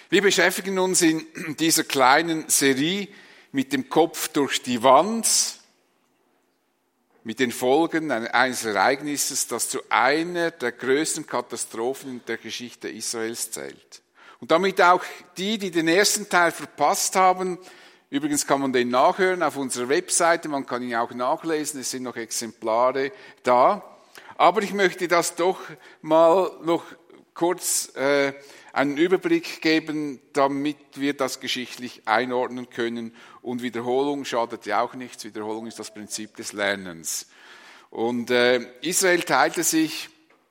Wir beschäftigen uns in dieser kleinen Serie mit dem Kopf durch die Wand, mit den Folgen eines Ereignisses, das zu einer der größten Katastrophen in der Geschichte Israels zählt. Und damit auch die den ersten Teil verpasst haben, übrigens kann man den nachhören auf unserer Webseite, man kann ihn auch nachlesen, es sind noch Exemplare da. Aber ich möchte das doch mal noch kurz einen Überblick geben, damit wir das geschichtlich einordnen können. Und Wiederholung schadet ja auch nichts. Wiederholung ist das Prinzip des Lernens. Und Israel teilte sich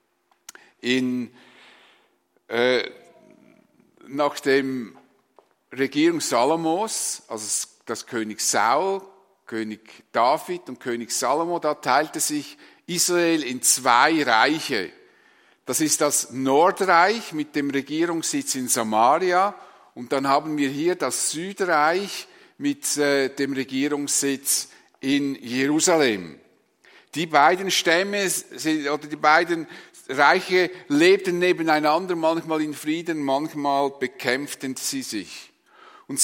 nach dem Regierung Salomos, also das König Saul, König David und König Salomo, da teilte sich Israel in zwei Reiche. Das ist das Nordreich mit dem Regierungssitz in Samaria und dann haben wir hier das Südreich mit dem Regierungssitz in Jerusalem. Die beiden Stämme oder die beiden Reiche lebten nebeneinander, manchmal in Frieden, manchmal bekämpften sie sich. Und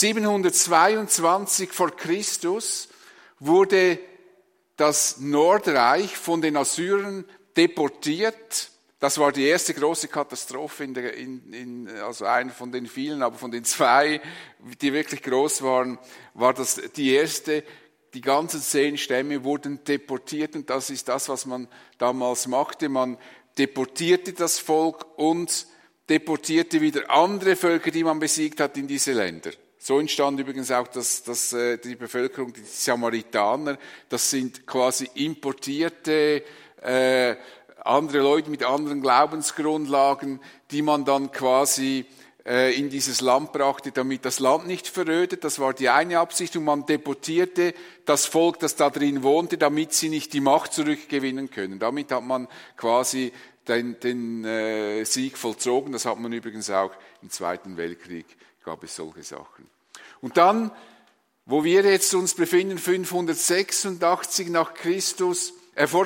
722 vor Christus wurde das Nordreich von den Assyrern deportiert. Das war die erste große Katastrophe, also eine von den vielen, aber von den zwei, die wirklich groß waren, war das die erste. Die ganzen 10 Stämme wurden deportiert und das ist das, was man damals machte. Man deportierte das Volk und deportierte wieder andere Völker, die man besiegt hat, in diese Länder. So entstand übrigens auch die Bevölkerung, die Samaritaner. Das sind quasi importierte andere Leute mit anderen Glaubensgrundlagen, die man dann quasi in dieses Land brachte, damit das Land nicht verödet. Das war die eine Absicht. Und man deportierte das Volk, das da drin wohnte, damit sie nicht die Macht zurückgewinnen können. Damit hat man quasi den Sieg vollzogen. Das hat man übrigens auch im Zweiten Weltkrieg, gab es solche Sachen. Und dann, wo wir jetzt uns befinden, 586 vor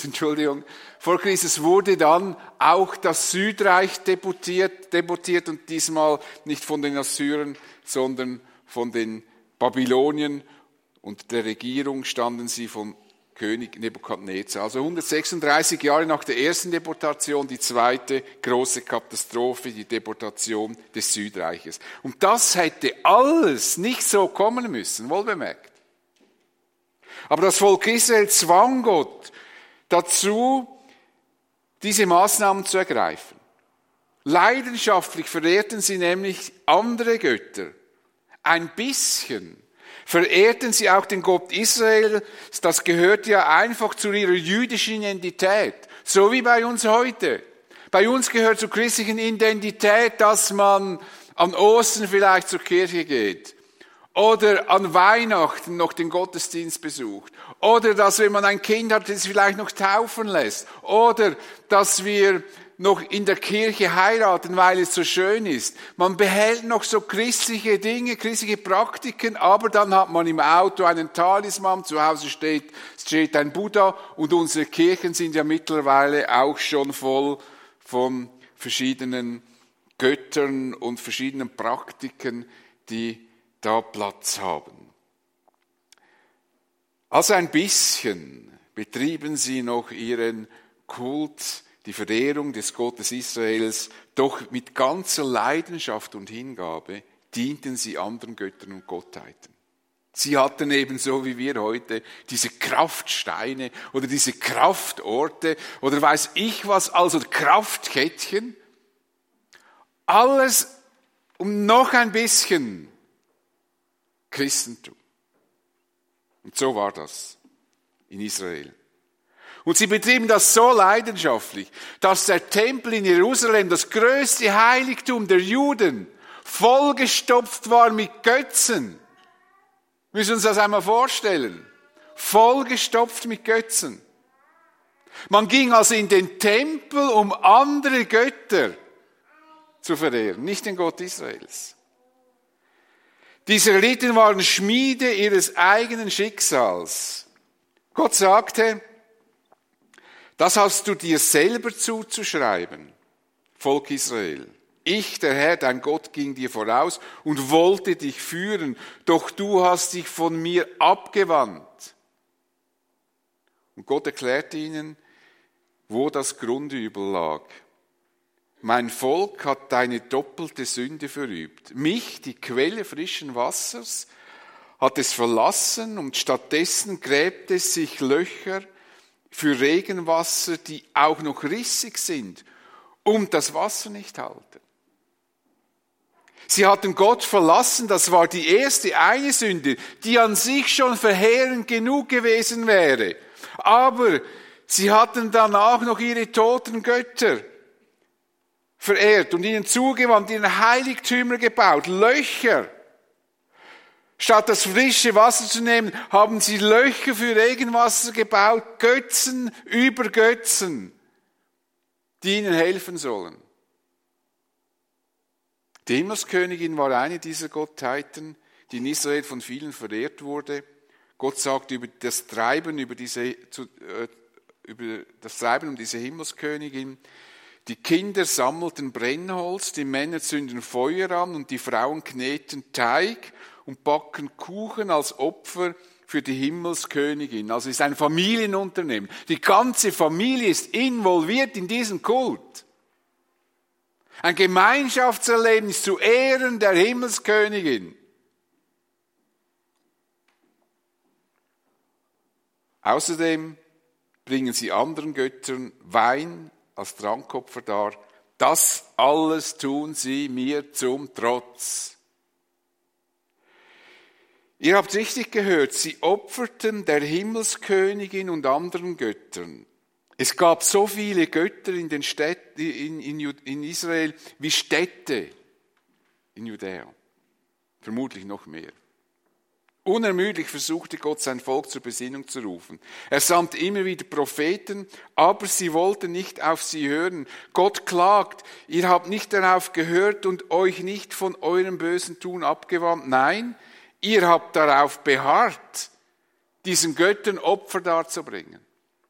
Christus wurde dann auch das Südreich deportiert und diesmal nicht von den Assyrern, sondern von den Babyloniern. Unter der Regierung standen sie von König Nebukadnezar. Also 136 Jahre nach der ersten Deportation, die zweite große Katastrophe, die Deportation des Südreiches. Und das hätte alles nicht so kommen müssen, wohlbemerkt. Aber das Volk Israel zwang Gott dazu, diese Maßnahmen zu ergreifen. Leidenschaftlich verehrten sie nämlich andere Götter. Ein bisschen verehrten sie auch den Gott Israels. Das gehört ja einfach zu ihrer jüdischen Identität. So wie bei uns heute. Bei uns gehört zur christlichen Identität, dass man an Ostern vielleicht zur Kirche geht. Oder an Weihnachten noch den Gottesdienst besucht. Oder dass, wenn man ein Kind hat, es vielleicht noch taufen lässt. Oder dass wir noch in der Kirche heiraten, weil es so schön ist. Man behält noch so christliche Dinge, christliche Praktiken, aber dann hat man im Auto einen Talisman, zu Hause steht ein Buddha und unsere Kirchen sind ja mittlerweile auch schon voll von verschiedenen Göttern und verschiedenen Praktiken, die da Platz haben. Also ein bisschen betrieben sie noch ihren Kult, die Verehrung des Gottes Israels, doch mit ganzer Leidenschaft und Hingabe dienten sie anderen Göttern und Gottheiten. Sie hatten ebenso wie wir heute diese Kraftsteine oder diese Kraftorte oder weiß ich was, also Kraftkettchen. Alles um noch ein bisschen Christentum. Und so war das in Israel. Und sie betrieben das so leidenschaftlich, dass der Tempel in Jerusalem, das größte Heiligtum der Juden, vollgestopft war mit Götzen. Wir müssen uns das einmal vorstellen. Vollgestopft mit Götzen. Man ging also in den Tempel, um andere Götter zu verehren, nicht den Gott Israels. Die Israeliten waren Schmiede ihres eigenen Schicksals. Gott sagte, das hast du dir selber zuzuschreiben, Volk Israel. Ich, der Herr, dein Gott, ging dir voraus und wollte dich führen, doch du hast dich von mir abgewandt. Und Gott erklärte ihnen, wo das Grundübel lag. Mein Volk hat deine doppelte Sünde verübt. Mich, die Quelle frischen Wassers, hat es verlassen und stattdessen gräbt es sich Löcher für Regenwasser, die auch noch rissig sind und das Wasser nicht halten. Sie hatten Gott verlassen, das war die erste eine Sünde, die an sich schon verheerend genug gewesen wäre. Aber sie hatten danach noch ihre toten Götter verehrt und ihnen zugewandt, ihnen Heiligtümer gebaut, Löcher. Statt das frische Wasser zu nehmen, haben sie Löcher für Regenwasser gebaut, Götzen über Götzen, die ihnen helfen sollen. Die Himmelskönigin war eine dieser Gottheiten, die in Israel von vielen verehrt wurde. Gott sagt über das Treiben um diese Himmelskönigin: Die Kinder sammelten Brennholz, die Männer zünden Feuer an und die Frauen kneten Teig und backen Kuchen als Opfer für die Himmelskönigin. Also es ist ein Familienunternehmen. Die ganze Familie ist involviert in diesen Kult. Ein Gemeinschaftserlebnis zu Ehren der Himmelskönigin. Außerdem bringen sie anderen Göttern Wein als Trankopfer dar. Das alles tun sie mir zum Trotz. Ihr habt richtig gehört, sie opferten der Himmelskönigin und anderen Göttern. Es gab so viele Götter in den Städten, in Israel wie Städte in Judäa. Vermutlich noch mehr. Unermüdlich versuchte Gott, sein Volk zur Besinnung zu rufen. Er sandte immer wieder Propheten, aber sie wollten nicht auf sie hören. Gott klagt, ihr habt nicht darauf gehört und euch nicht von eurem bösen Tun abgewandt. Nein, ihr habt darauf beharrt, diesen Göttern Opfer darzubringen.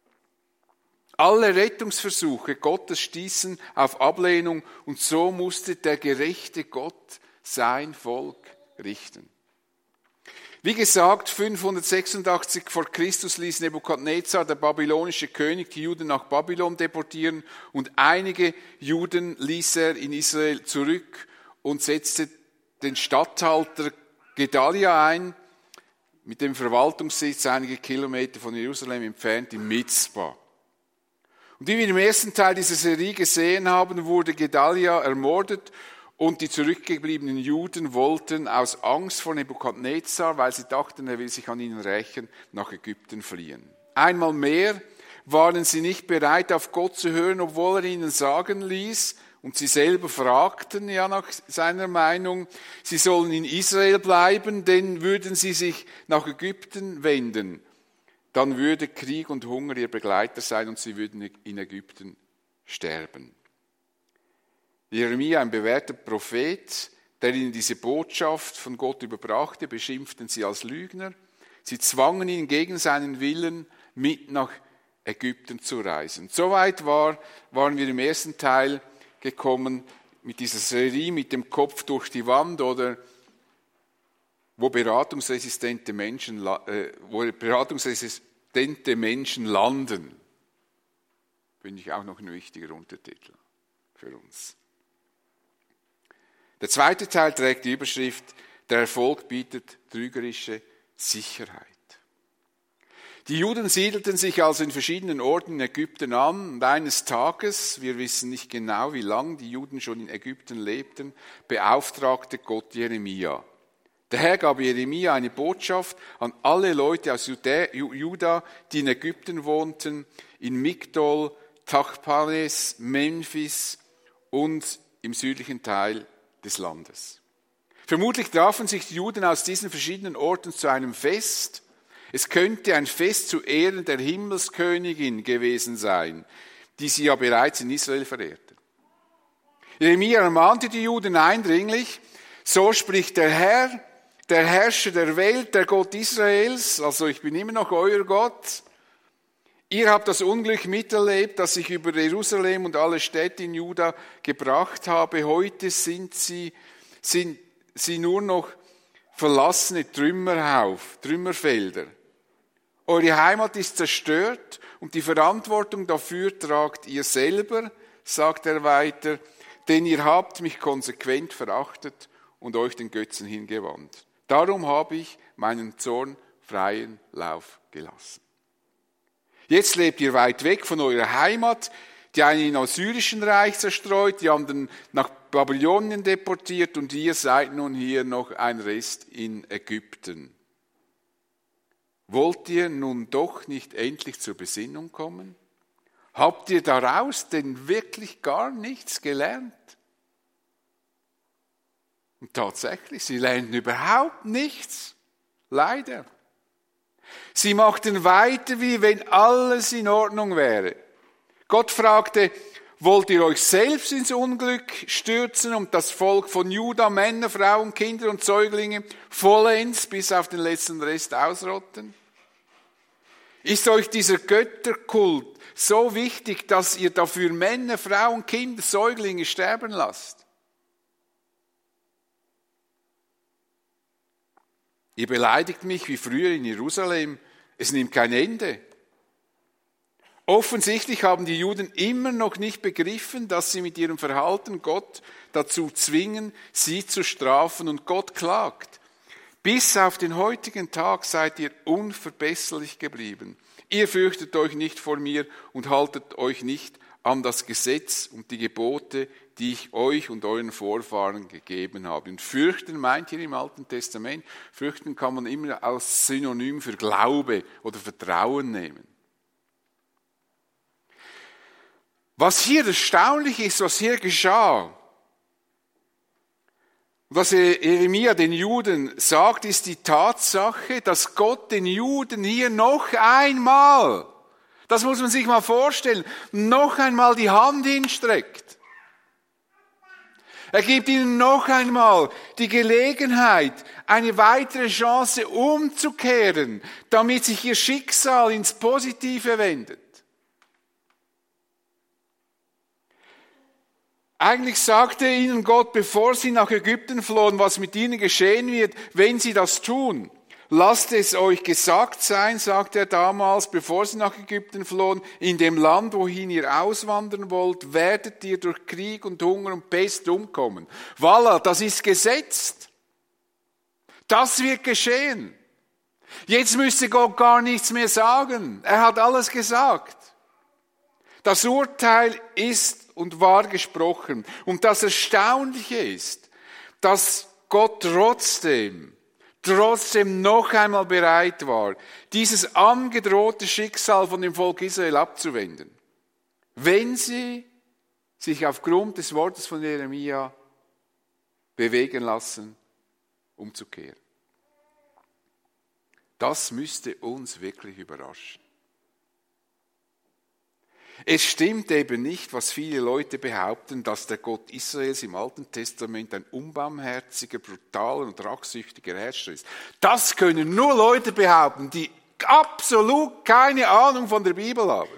Alle Rettungsversuche Gottes stießen auf Ablehnung und so musste der gerechte Gott sein Volk richten. Wie gesagt, 586 vor Christus ließ Nebukadnezar, der babylonische König, die Juden nach Babylon deportieren und einige Juden ließ er in Israel zurück und setzte den Statthalter Gedalia ein, mit dem Verwaltungssitz einige Kilometer von Jerusalem entfernt in Mizpah. Und wie wir im ersten Teil dieser Serie gesehen haben, wurde Gedalia ermordet und die zurückgebliebenen Juden wollten aus Angst vor Nebukadnezar, weil sie dachten, er will sich an ihnen rächen, nach Ägypten fliehen. Einmal mehr waren sie nicht bereit, auf Gott zu hören, obwohl er ihnen sagen ließ, und sie selber fragten ja nach seiner Meinung, sie sollen in Israel bleiben, denn würden sie sich nach Ägypten wenden, dann würde Krieg und Hunger ihr Begleiter sein und sie würden in Ägypten sterben. Jeremia, ein bewährter Prophet, der ihnen diese Botschaft von Gott überbrachte, beschimpften sie als Lügner. Sie zwangen ihn gegen seinen Willen mit nach Ägypten zu reisen. Soweit waren wir im ersten Teil gekommen mit dieser Serie mit dem Kopf durch die Wand oder wo beratungsresistente Menschen landen. Finde ich auch noch ein wichtiger Untertitel für uns. Der zweite Teil trägt die Überschrift: Der Erfolg bietet trügerische Sicherheit. Die Juden siedelten sich also in verschiedenen Orten in Ägypten an und eines Tages, wir wissen nicht genau, wie lange die Juden schon in Ägypten lebten, beauftragte Gott Jeremia. Der Herr gab Jeremia eine Botschaft an alle Leute aus Juda, die in Ägypten wohnten, in Migdol, Tachpanes, Memphis und im südlichen Teil des Landes. Vermutlich trafen sich die Juden aus diesen verschiedenen Orten zu einem Fest. Es könnte ein Fest zu Ehren der Himmelskönigin gewesen sein, die sie ja bereits in Israel verehrten. Jeremia ermahnte die Juden eindringlich: So spricht der Herr, der Herrscher der Welt, der Gott Israels, also ich bin immer noch euer Gott. Ihr habt das Unglück miterlebt, das ich über Jerusalem und alle Städte in Juda gebracht habe. Heute sind sie nur noch verlassene Trümmerfelder. Eure Heimat ist zerstört und die Verantwortung dafür tragt ihr selber, sagt er weiter, denn ihr habt mich konsequent verachtet und euch den Götzen hingewandt. Darum habe ich meinen Zorn freien Lauf gelassen. Jetzt lebt ihr weit weg von eurer Heimat, die einen im Assyrischen Reich zerstreut, die anderen nach Babylonien deportiert und ihr seid nun hier noch ein Rest in Ägypten. Wollt ihr nun doch nicht endlich zur Besinnung kommen? Habt ihr daraus denn wirklich gar nichts gelernt? Und tatsächlich, sie lernten überhaupt nichts. Leider. Sie machten weiter, wie wenn alles in Ordnung wäre. Gott fragte, wollt ihr euch selbst ins Unglück stürzen und das Volk von Juda, Männer, Frauen, Kinder und Säuglinge vollends bis auf den letzten Rest ausrotten? Ist euch dieser Götterkult so wichtig, dass ihr dafür Männer, Frauen, Kinder, Säuglinge sterben lasst? Ihr beleidigt mich wie früher in Jerusalem. Es nimmt kein Ende. Offensichtlich haben die Juden immer noch nicht begriffen, dass sie mit ihrem Verhalten Gott dazu zwingen, sie zu strafen, und Gott klagt. Bis auf den heutigen Tag seid ihr unverbesserlich geblieben. Ihr fürchtet euch nicht vor mir und haltet euch nicht an das Gesetz und die Gebote, die ich euch und euren Vorfahren gegeben habe. Und fürchten meint hier im Alten Testament, fürchten kann man immer als Synonym für Glaube oder Vertrauen nehmen. Was hier erstaunlich ist, was hier geschah, was Jeremia den Juden sagt, ist die Tatsache, dass Gott den Juden hier noch einmal, das muss man sich mal vorstellen, noch einmal die Hand hinstreckt. Er gibt ihnen noch einmal die Gelegenheit, eine weitere Chance umzukehren, damit sich ihr Schicksal ins Positive wendet. Eigentlich sagte ihnen Gott, bevor sie nach Ägypten flohen, was mit ihnen geschehen wird, wenn sie das tun. Lasst es euch gesagt sein, sagte er damals, bevor sie nach Ägypten flohen, in dem Land, wohin ihr auswandern wollt, werdet ihr durch Krieg und Hunger und Pest umkommen. Voilà, das ist gesetzt. Das wird geschehen. Jetzt müsste Gott gar nichts mehr sagen. Er hat alles gesagt. Das Urteil ist und war gesprochen. Und das Erstaunliche ist, dass Gott trotzdem noch einmal bereit war, dieses angedrohte Schicksal von dem Volk Israel abzuwenden, wenn sie sich aufgrund des Wortes von Jeremia bewegen lassen, umzukehren. Das müsste uns wirklich überraschen. Es stimmt eben nicht, was viele Leute behaupten, dass der Gott Israels im Alten Testament ein unbarmherziger, brutaler und rachsüchtiger Herrscher ist. Das können nur Leute behaupten, die absolut keine Ahnung von der Bibel haben.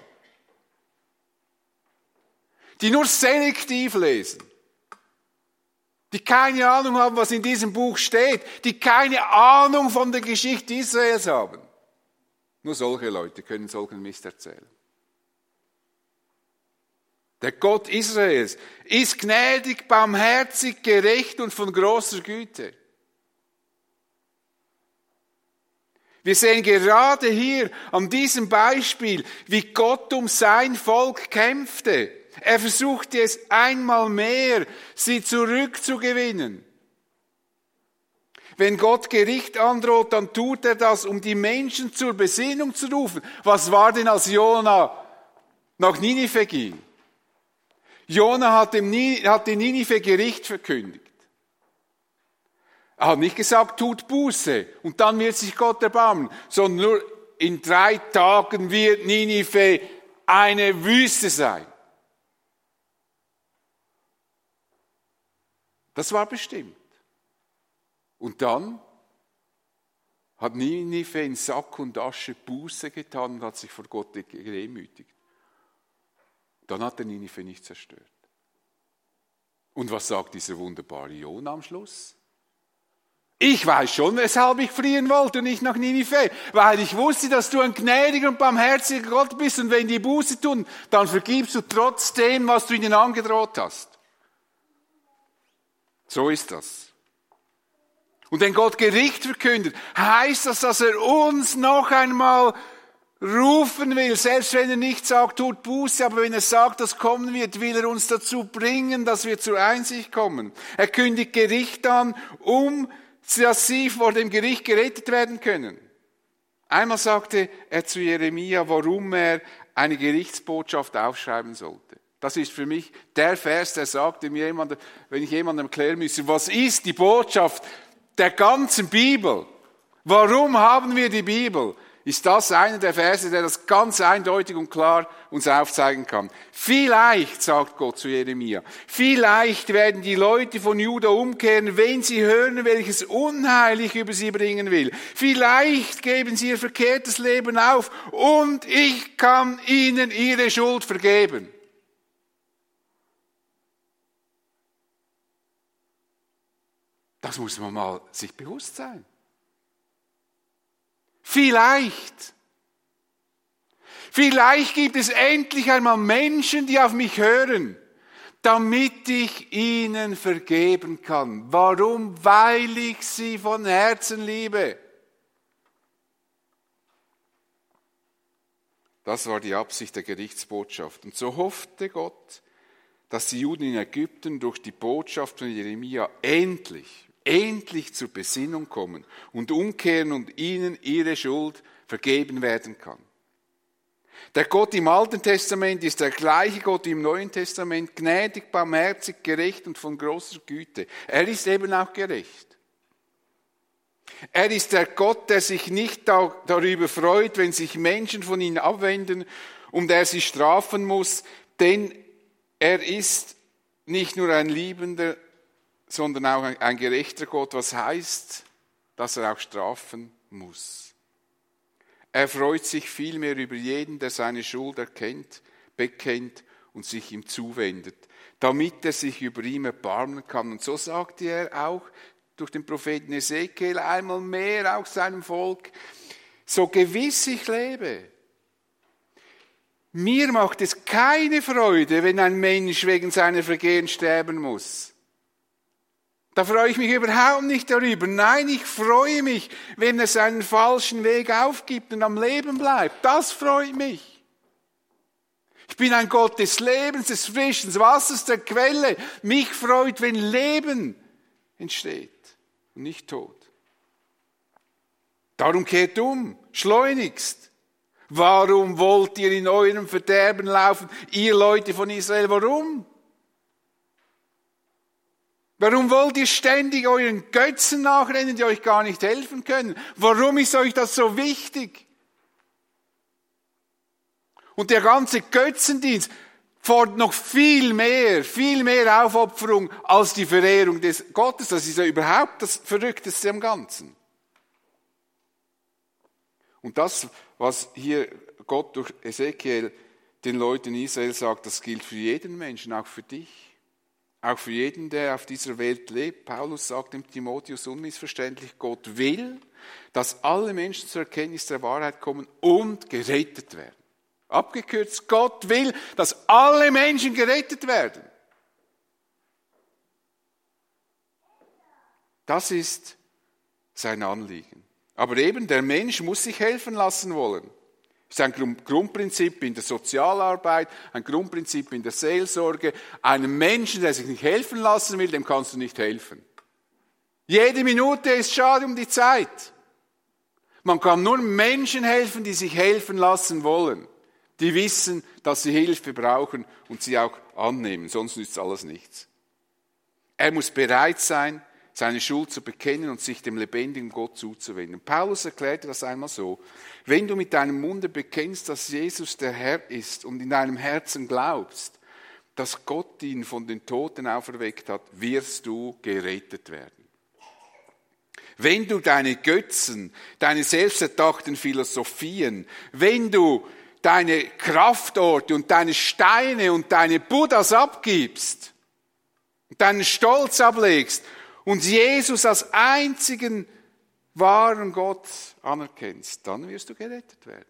Die nur selektiv lesen. Die keine Ahnung haben, was in diesem Buch steht. Die keine Ahnung von der Geschichte Israels haben. Nur solche Leute können solchen Mist erzählen. Der Gott Israels ist gnädig, barmherzig, gerecht und von großer Güte. Wir sehen gerade hier an diesem Beispiel, wie Gott um sein Volk kämpfte. Er versuchte es einmal mehr, sie zurückzugewinnen. Wenn Gott Gericht androht, dann tut er das, um die Menschen zur Besinnung zu rufen. Was war denn, als Jona nach Ninive ging? Jona hat in Ninive Gericht verkündigt. Er hat nicht gesagt, tut Buße und dann wird sich Gott erbarmen, sondern nur in 3 Tagen wird Ninive eine Wüste sein. Das war bestimmt. Und dann hat Ninive in Sack und Asche Buße getan und hat sich vor Gott gedemütigt. Dann hat er Ninive nicht zerstört. Und was sagt dieser wunderbare Jona am Schluss? Ich weiß schon, weshalb ich fliehen wollte und nicht nach Ninive, weil ich wusste, dass du ein gnädiger und barmherziger Gott bist und wenn die Buße tun, dann vergibst du trotzdem, was du ihnen angedroht hast. So ist das. Und wenn Gott Gericht verkündet, heißt das, dass er uns noch einmal rufen will, selbst wenn er nicht sagt, tut Buße, aber wenn er sagt, das kommen wird, will er uns dazu bringen, dass wir zur Einsicht kommen. Er kündigt Gericht an, dass sie vor dem Gericht gerettet werden können. Einmal sagte er zu Jeremia, warum er eine Gerichtsbotschaft aufschreiben sollte. Das ist für mich der Vers, der sagt, wenn ich jemandem erklären müsste, was ist die Botschaft der ganzen Bibel? Warum haben wir die Bibel? Ist das einer der Verse, der das ganz eindeutig und klar uns aufzeigen kann. Vielleicht, sagt Gott zu Jeremia, vielleicht werden die Leute von Juda umkehren, wenn sie hören, welches Unheil ich über sie bringen will. Vielleicht geben sie ihr verkehrtes Leben auf und ich kann ihnen ihre Schuld vergeben. Das muss man mal sich bewusst sein. Vielleicht gibt es endlich einmal Menschen, die auf mich hören, damit ich ihnen vergeben kann. Warum? Weil ich sie von Herzen liebe. Das war die Absicht der Gerichtsbotschaft. Und so hoffte Gott, dass die Juden in Ägypten durch die Botschaft von Jeremia endlich zur Besinnung kommen und umkehren und ihnen ihre Schuld vergeben werden kann. Der Gott im Alten Testament ist der gleiche Gott im Neuen Testament, gnädig, barmherzig, gerecht und von großer Güte. Er ist eben auch gerecht. Er ist der Gott, der sich nicht darüber freut, wenn sich Menschen von ihm abwenden und er sie strafen muss, denn er ist nicht nur ein liebender, sondern auch ein gerechter Gott, was heißt, dass er auch strafen muss. Er freut sich vielmehr über jeden, der seine Schuld erkennt, bekennt und sich ihm zuwendet, damit er sich über ihn erbarmen kann. Und so sagte er auch durch den Propheten Ezekiel einmal mehr auch seinem Volk, so gewiss ich lebe. Mir macht es keine Freude, wenn ein Mensch wegen seiner Vergehen sterben muss. Da freue ich mich überhaupt nicht darüber. Nein, ich freue mich, wenn er seinen falschen Weg aufgibt und am Leben bleibt. Das freut mich. Ich bin ein Gott des Lebens, des frischen Wassers, der Quelle. Mich freut, wenn Leben entsteht und nicht Tod. Darum kehrt um, schleunigst. Warum wollt ihr in eurem Verderben laufen, ihr Leute von Israel? Warum? Warum wollt ihr ständig euren Götzen nachrennen, die euch gar nicht helfen können? Warum ist euch das so wichtig? Und der ganze Götzendienst fordert noch viel mehr Aufopferung als die Verehrung des Gottes. Das ist ja überhaupt das Verrückteste am Ganzen. Und das, was hier Gott durch Ezekiel den Leuten in Israel sagt, das gilt für jeden Menschen, auch für dich. Auch für jeden, der auf dieser Welt lebt. Paulus sagt dem Timotheus unmissverständlich, Gott will, dass alle Menschen zur Erkenntnis der Wahrheit kommen und gerettet werden. Abgekürzt, Gott will, dass alle Menschen gerettet werden. Das ist sein Anliegen. Aber eben, der Mensch muss sich helfen lassen wollen. Das ist ein Grundprinzip in der Sozialarbeit, ein Grundprinzip in der Seelsorge. Einem Menschen, der sich nicht helfen lassen will, dem kannst du nicht helfen. Jede Minute ist schade um die Zeit. Man kann nur Menschen helfen, die sich helfen lassen wollen. Die wissen, dass sie Hilfe brauchen und sie auch annehmen, sonst nützt alles nichts. Er muss bereit sein, seine Schuld zu bekennen und sich dem lebendigen Gott zuzuwenden. Paulus erklärte das einmal so: Wenn du mit deinem Munde bekennst, dass Jesus der Herr ist und in deinem Herzen glaubst, dass Gott ihn von den Toten auferweckt hat, wirst du gerettet werden. wenn du deine Götzen, deine selbsterdachten Philosophien, wenn du deine Kraftorte und deine Steine und deine Buddhas abgibst, deinen Stolz ablegst und Jesus als einzigen wahren Gott anerkennst, dann wirst du gerettet werden.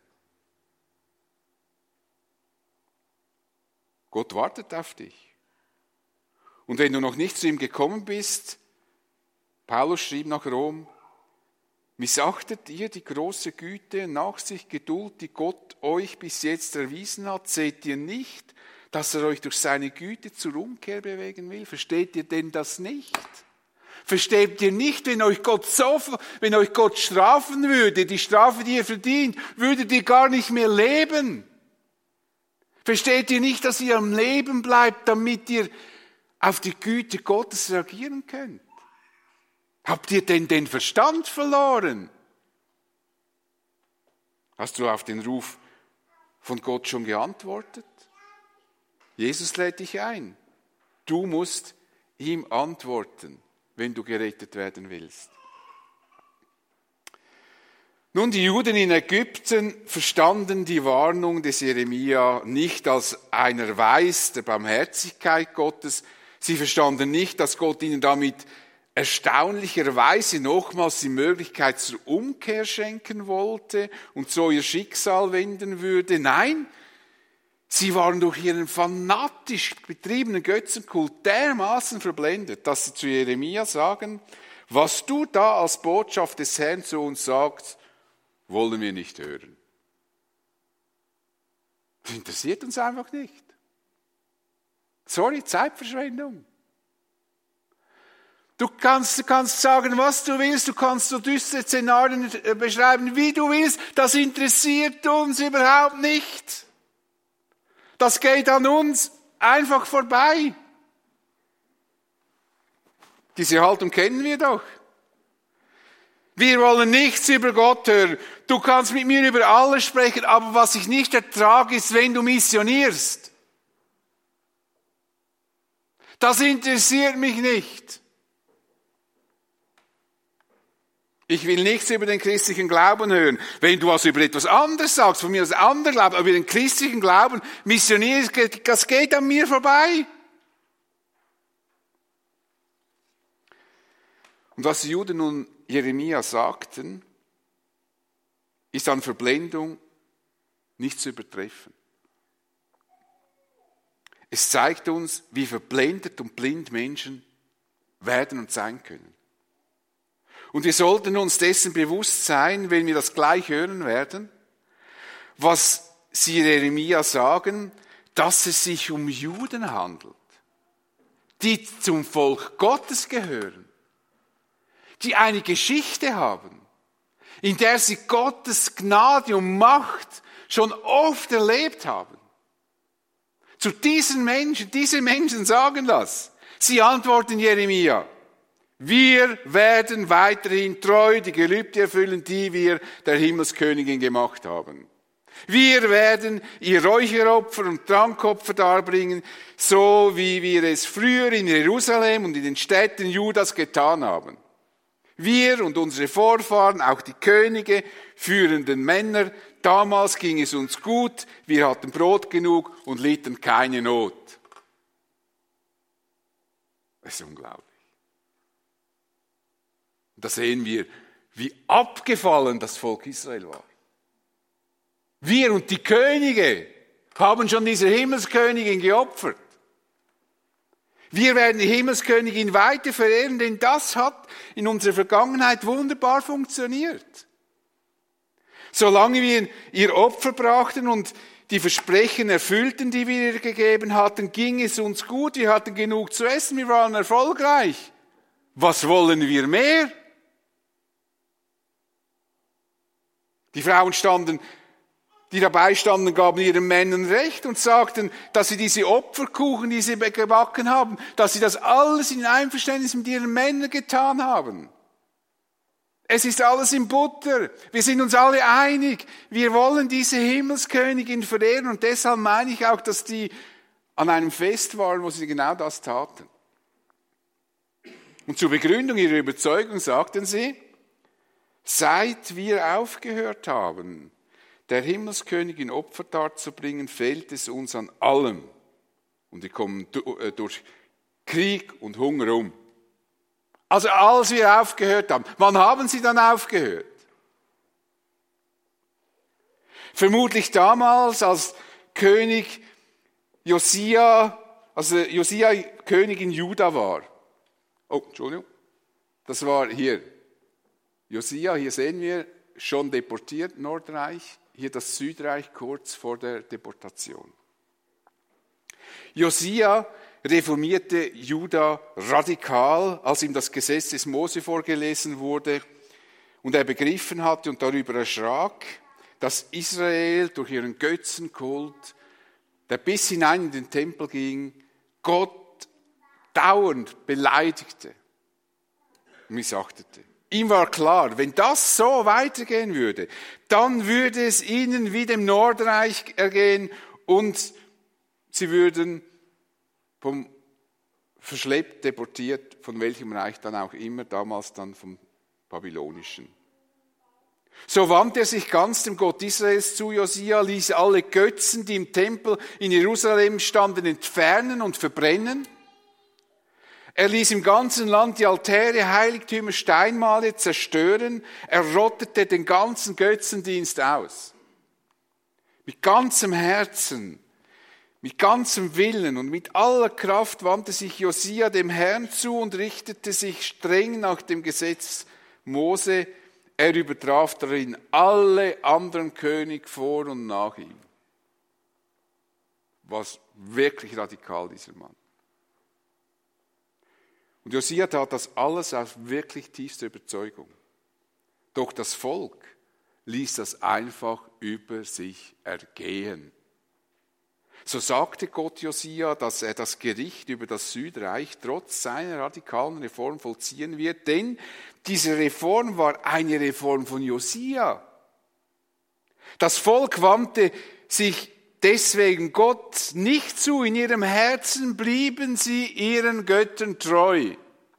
Gott wartet auf dich. Und wenn du noch nicht zu ihm gekommen bist, Paulus schrieb nach Rom, missachtet ihr die große Güte, Nachsicht, Geduld, die Gott euch bis jetzt erwiesen hat? Seht ihr nicht, dass er euch durch seine Güte zur Umkehr bewegen will? Versteht ihr denn das nicht? Versteht ihr nicht, wenn euch Gott strafen würde, die Strafe, die ihr verdient, würdet ihr gar nicht mehr leben? Versteht ihr nicht, dass ihr am Leben bleibt, damit ihr auf die Güte Gottes reagieren könnt? Habt ihr denn den Verstand verloren? Hast du auf den Ruf von Gott schon geantwortet? Jesus lädt dich ein. Du musst ihm antworten, wenn du gerettet werden willst. Nun, die Juden in Ägypten verstanden die Warnung des Jeremia nicht als ein Erweis der Barmherzigkeit Gottes. Sie verstanden nicht, dass Gott ihnen damit erstaunlicherweise nochmals die Möglichkeit zur Umkehr schenken wollte und so ihr Schicksal wenden würde. Nein, sie waren durch ihren fanatisch betriebenen Götzenkult dermaßen verblendet, dass sie zu Jeremia sagen, was du da als Botschaft des Herrn zu uns sagst, wollen wir nicht hören. Das interessiert uns einfach nicht. Sorry, Zeitverschwendung. Du kannst sagen, was du willst, du kannst so düstere Szenarien beschreiben, wie du willst, das interessiert uns überhaupt nicht. Das geht an uns einfach vorbei. Diese Haltung kennen wir doch. Wir wollen nichts über Gott hören. Du kannst mit mir über alles sprechen, aber was ich nicht ertrage, ist, wenn du missionierst. Das interessiert mich nicht. Ich will nichts über den christlichen Glauben hören. Wenn du was über etwas anderes sagst, von mir aus anderer Glauben, aber über den christlichen Glauben, missionieren, das geht an mir vorbei. Und was die Juden nun Jeremia sagten, ist an Verblendung nicht zu übertreffen. Es zeigt uns, wie verblendet und blind Menschen werden und sein können. Und wir sollten uns dessen bewusst sein, wenn wir das gleich hören werden, was sie Jeremia sagen, dass es sich um Juden handelt, die zum Volk Gottes gehören, die eine Geschichte haben, in der sie Gottes Gnade und Macht schon oft erlebt haben. Zu diesen Menschen, diese Menschen sagen das. Sie antworten Jeremia, wir werden weiterhin treu die Gelübde erfüllen, die wir der Himmelskönigin gemacht haben. Wir werden ihr Räucheropfer und Trankopfer darbringen, so wie wir es früher in Jerusalem und in den Städten Judas getan haben. Wir und unsere Vorfahren, auch die Könige, führenden Männer, damals ging es uns gut, wir hatten Brot genug und litten keine Not. Das ist unglaublich. Da sehen wir, wie abgefallen das Volk Israel war. Wir und die Könige haben schon diese Himmelskönigin geopfert. Wir werden die Himmelskönigin weiter verehren, denn das hat in unserer Vergangenheit wunderbar funktioniert. Solange wir ihr Opfer brachten und die Versprechen erfüllten, die wir ihr gegeben hatten, ging es uns gut, wir hatten genug zu essen, wir waren erfolgreich. Was wollen wir mehr? Die Frauen die dabei standen, gaben ihren Männern Recht und sagten, dass sie diese Opferkuchen, die sie gebacken haben, dass sie das alles in Einverständnis mit ihren Männern getan haben. Es ist alles in Butter. Wir sind uns alle einig. Wir wollen diese Himmelskönigin verehren und deshalb meine ich auch, dass die an einem Fest waren, wo sie genau das taten. Und zur Begründung ihrer Überzeugung sagten sie, Seit wir aufgehört haben, der Himmelskönigin Opfer darzubringen, fehlt es uns an allem. Und wir kommen durch Krieg und Hunger um. Also als wir aufgehört haben. Wann haben sie dann aufgehört? Vermutlich damals, als König Josia, also Josia König in Juda war. Oh, Entschuldigung. Das war hier. Josia, hier sehen wir, schon deportiert, Nordreich. Hier das Südreich kurz vor der Deportation. Josia reformierte Juda radikal, als ihm das Gesetz des Mose vorgelesen wurde und er begriffen hatte und darüber erschrak, dass Israel durch ihren Götzenkult, der bis hinein in den Tempel ging, Gott dauernd beleidigte und missachtete. Ihm war klar, wenn das so weitergehen würde, dann würde es ihnen wie dem Nordreich ergehen und sie würden verschleppt, deportiert, von welchem Reich dann auch immer, damals dann vom babylonischen. So wandte er sich ganz dem Gott Israels zu, Josia, ließ alle Götzen, die im Tempel in Jerusalem standen, entfernen und verbrennen. Er ließ im ganzen Land die Altäre, Heiligtümer, Steinmale zerstören. Er rottete den ganzen Götzendienst aus. Mit ganzem Herzen, mit ganzem Willen und mit aller Kraft wandte sich Josia dem Herrn zu und richtete sich streng nach dem Gesetz Mose. Er übertraf darin alle anderen Könige vor und nach ihm. Was wirklich radikal, dieser Mann. Und Josia tat das alles aus wirklich tiefster Überzeugung. Doch das Volk ließ das einfach über sich ergehen. So sagte Gott Josia, dass er das Gericht über das Südreich trotz seiner radikalen Reform vollziehen wird, denn diese Reform war eine Reform von Josia. Das Volk wandte sich deswegen Gott nicht zu, in ihrem Herzen blieben sie ihren Göttern treu.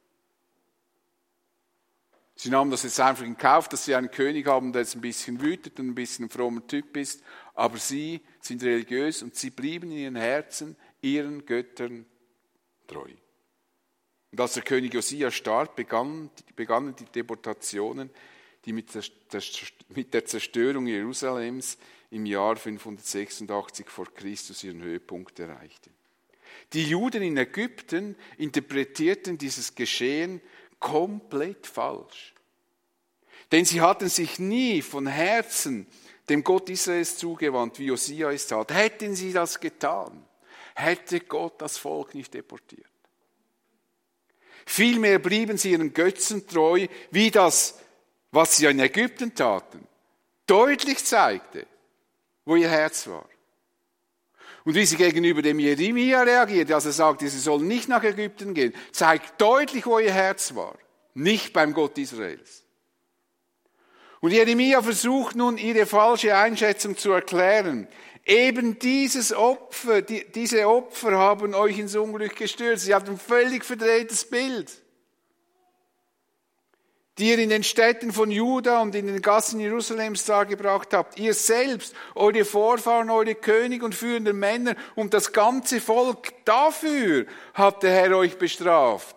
Sie nahmen das jetzt einfach in Kauf, dass sie einen König haben, der jetzt ein bisschen wütet und ein bisschen ein frommer Typ ist, aber sie sind religiös und sie blieben in ihren Herzen ihren Göttern treu. Und als der König Josia starb, begannen die Deportationen, die mit der Zerstörung Jerusalems im Jahr 586 vor Christus ihren Höhepunkt erreichte. Die Juden in Ägypten interpretierten dieses Geschehen komplett falsch. Denn sie hatten sich nie von Herzen dem Gott Israels zugewandt, wie Josia es tat. Hätten sie das getan, hätte Gott das Volk nicht deportiert. Vielmehr blieben sie ihren Götzen treu, wie das, was sie in Ägypten taten, deutlich zeigte, wo ihr Herz war. Und wie sie gegenüber dem Jeremia reagiert, als er sagte, sie sollen nicht nach Ägypten gehen, zeigt deutlich, wo ihr Herz war, nicht beim Gott Israels. Und Jeremia versucht nun, ihre falsche Einschätzung zu erklären. Eben diese Opfer haben euch ins Unglück gestürzt. Sie habt ein völlig verdrehtes Bild. Die ihr in den Städten von Juda und in den Gassen Jerusalems dargebracht habt. Ihr selbst, eure Vorfahren, eure Könige und führenden Männer und das ganze Volk, dafür hat der Herr euch bestraft.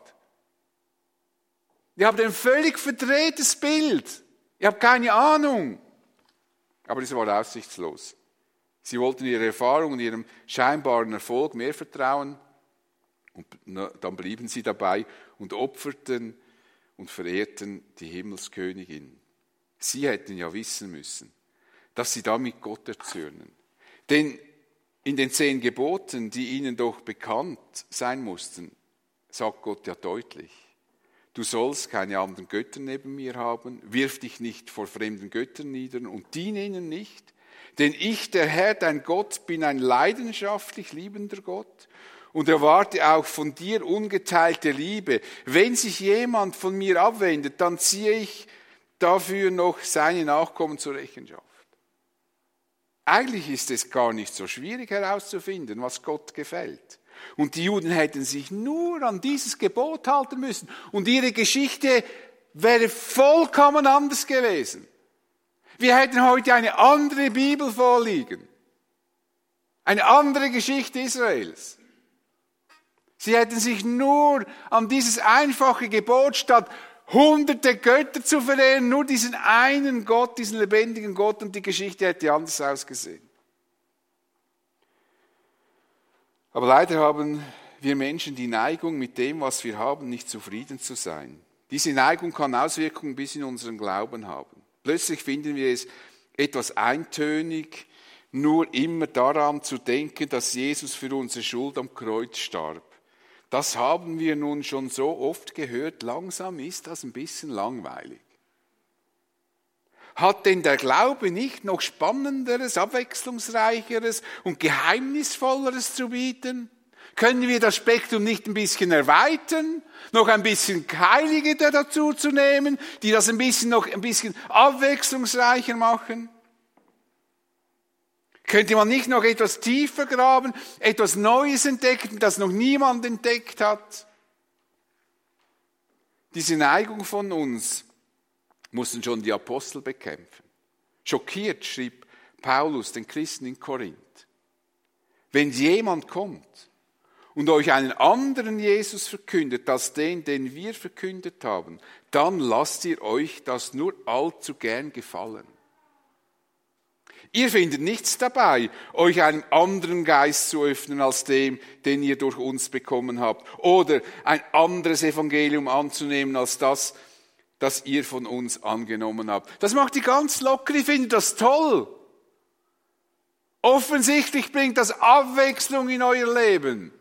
Ihr habt ein völlig verdrehtes Bild. Ihr habt keine Ahnung. Aber es war aussichtslos. Sie wollten ihrer Erfahrung und ihrem scheinbaren Erfolg mehr vertrauen. Und dann blieben sie dabei und opferten und verehrten die Himmelskönigin. Sie hätten ja wissen müssen, dass sie damit Gott erzürnen. Denn in den 10 Geboten, die ihnen doch bekannt sein mussten, sagt Gott ja deutlich: Du sollst keine anderen Götter neben mir haben, wirf dich nicht vor fremden Göttern nieder und diene ihnen nicht. Denn ich, der Herr, dein Gott, bin ein leidenschaftlich liebender Gott und erwarte auch von dir ungeteilte Liebe. Wenn sich jemand von mir abwendet, dann ziehe ich dafür noch seine Nachkommen zur Rechenschaft. Eigentlich ist es gar nicht so schwierig herauszufinden, was Gott gefällt. Und die Juden hätten sich nur an dieses Gebot halten müssen. Und ihre Geschichte wäre vollkommen anders gewesen. Wir hätten heute eine andere Bibel vorliegen. Eine andere Geschichte Israels. Sie hätten sich nur an dieses einfache Gebot, statt hunderte Götter zu verehren, nur diesen einen Gott, diesen lebendigen Gott, und die Geschichte hätte anders ausgesehen. Aber leider haben wir Menschen die Neigung, mit dem, was wir haben, nicht zufrieden zu sein. Diese Neigung kann Auswirkungen bis in unseren Glauben haben. Plötzlich finden wir es etwas eintönig, nur immer daran zu denken, dass Jesus für unsere Schuld am Kreuz starb. Das haben wir nun schon so oft gehört, langsam ist das ein bisschen langweilig. Hat denn der Glaube nicht noch Spannenderes, Abwechslungsreicheres und Geheimnisvolleres zu bieten? Können wir das Spektrum nicht ein bisschen erweitern, noch ein bisschen Heilige dazu zu nehmen, die das noch ein bisschen abwechslungsreicher machen? Könnte man nicht noch etwas tiefer graben, etwas Neues entdecken, das noch niemand entdeckt hat? Diese Neigung von uns mussten schon die Apostel bekämpfen. Schockiert schrieb Paulus den Christen in Korinth: Wenn jemand kommt und euch einen anderen Jesus verkündet als den wir verkündet haben, dann lasst ihr euch das nur allzu gern gefallen. Ihr findet nichts dabei, euch einem anderen Geist zu öffnen als dem, den ihr durch uns bekommen habt, oder ein anderes Evangelium anzunehmen als das ihr von uns angenommen habt. Das macht ihr ganz locker, ihr findet das toll. Offensichtlich bringt das Abwechslung in euer Leben.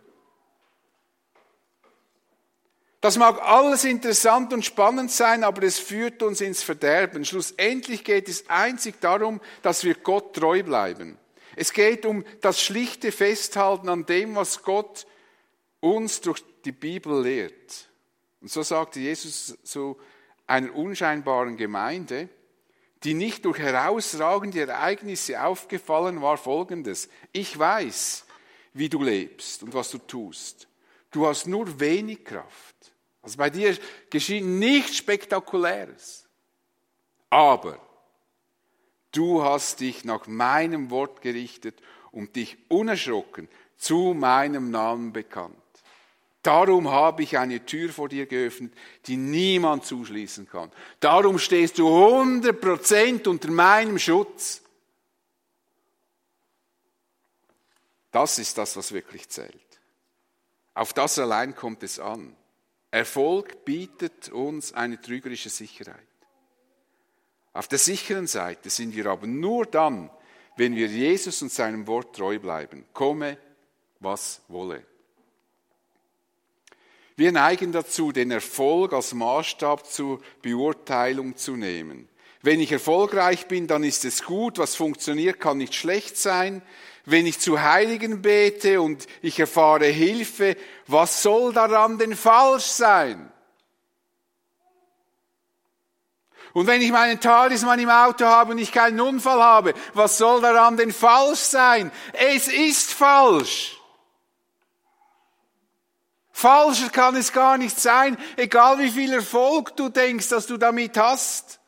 Das mag alles interessant und spannend sein, aber es führt uns ins Verderben. Schlussendlich geht es einzig darum, dass wir Gott treu bleiben. Es geht um das schlichte Festhalten an dem, was Gott uns durch die Bibel lehrt. Und so sagte Jesus zu einer unscheinbaren Gemeinde, die nicht durch herausragende Ereignisse aufgefallen war, Folgendes: Ich weiß, wie du lebst und was du tust. Du hast nur wenig Kraft. Also bei dir geschieht nichts Spektakuläres. Aber du hast dich nach meinem Wort gerichtet und dich unerschrocken zu meinem Namen bekannt. Darum habe ich eine Tür vor dir geöffnet, die niemand zuschließen kann. Darum stehst du 100% unter meinem Schutz. Das ist das, was wirklich zählt. Auf das allein kommt es an. Erfolg bietet uns eine trügerische Sicherheit. Auf der sicheren Seite sind wir aber nur dann, wenn wir Jesus und seinem Wort treu bleiben, komme, was wolle. Wir neigen dazu, den Erfolg als Maßstab zur Beurteilung zu nehmen. Wenn ich erfolgreich bin, dann ist es gut, was funktioniert, kann nicht schlecht sein. Wenn ich zu Heiligen bete und ich erfahre Hilfe, was soll daran denn falsch sein? Und wenn ich meinen Talisman im Auto habe und ich keinen Unfall habe, was soll daran denn falsch sein? Es ist falsch. Falscher kann es gar nicht sein, egal wie viel Erfolg du denkst, dass du damit hast.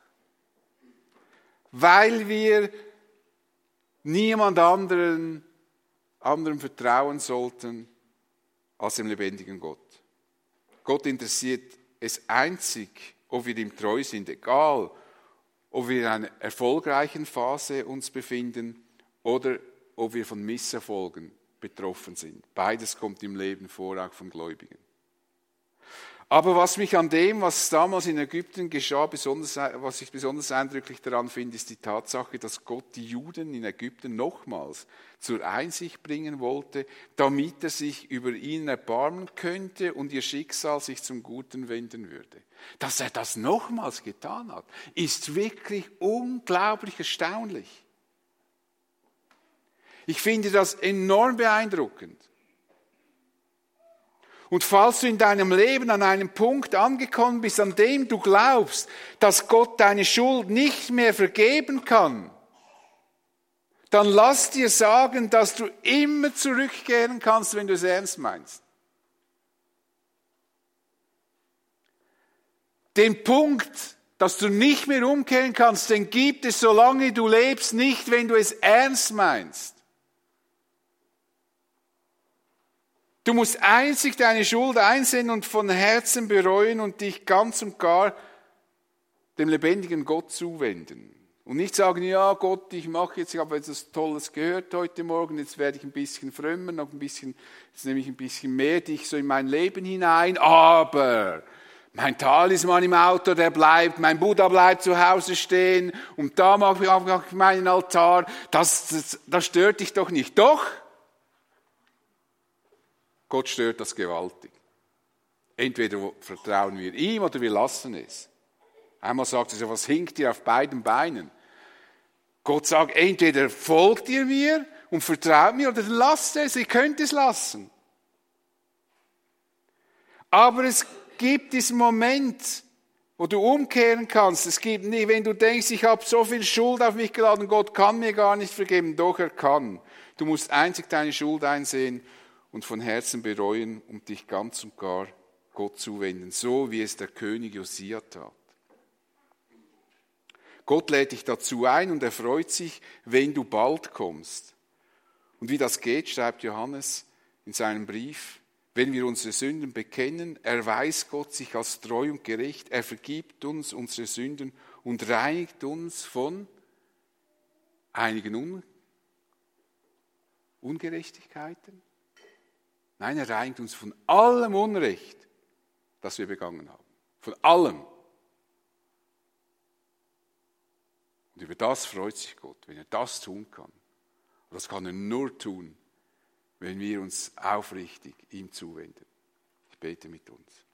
Weil wir niemand anderem vertrauen sollten als dem lebendigen Gott. Gott interessiert es einzig, ob wir ihm treu sind, egal, ob wir in einer erfolgreichen Phase uns befinden oder ob wir von Misserfolgen betroffen sind. Beides kommt im Leben vor, auch von Gläubigen. Aber was mich an dem, was damals in Ägypten geschah, was ich besonders eindrücklich daran finde, ist die Tatsache, dass Gott die Juden in Ägypten nochmals zur Einsicht bringen wollte, damit er sich über ihnen erbarmen könnte und ihr Schicksal sich zum Guten wenden würde. Dass er das nochmals getan hat, ist wirklich unglaublich erstaunlich. Ich finde das enorm beeindruckend. Und falls du in deinem Leben an einem Punkt angekommen bist, an dem du glaubst, dass Gott deine Schuld nicht mehr vergeben kann, dann lass dir sagen, dass du immer zurückkehren kannst, wenn du es ernst meinst. Den Punkt, dass du nicht mehr umkehren kannst, den gibt es, solange du lebst, nicht, wenn du es ernst meinst. Du musst einzig deine Schuld einsehen und von Herzen bereuen und dich ganz und gar dem lebendigen Gott zuwenden. Und nicht sagen, ja Gott, ich habe etwas Tolles gehört heute Morgen, jetzt werde ich ein bisschen frömmer, jetzt nehme ich ein bisschen mehr dich so in mein Leben hinein, aber mein Talisman im Auto, der bleibt, mein Buddha bleibt zu Hause stehen und da mache ich meinen Altar, das stört dich doch nicht. Doch, Gott stört das gewaltig. Entweder vertrauen wir ihm oder wir lassen es. Einmal sagt er, was hinkt ihr auf beiden Beinen? Gott sagt, entweder folgt ihr mir und vertraut mir oder lasst es, ihr könnt es lassen. Aber es gibt diesen Moment, wo du umkehren kannst. Es gibt nicht, wenn du denkst, ich habe so viel Schuld auf mich geladen, Gott kann mir gar nicht vergeben. Doch, er kann. Du musst einzig deine Schuld einsehen und von Herzen bereuen und dich ganz und gar Gott zuwenden, so wie es der König Josia tat. Gott lädt dich dazu ein und er freut sich, wenn du bald kommst. Und wie das geht, schreibt Johannes in seinem Brief, wenn wir unsere Sünden bekennen, erweist Gott sich als treu und gerecht, er vergibt uns unsere Sünden und reinigt uns von einigen Ungerechtigkeiten. Nein, er reinigt uns von allem Unrecht, das wir begangen haben. Von allem. Und über das freut sich Gott, wenn er das tun kann. Und das kann er nur tun, wenn wir uns aufrichtig ihm zuwenden. Ich bete mit uns.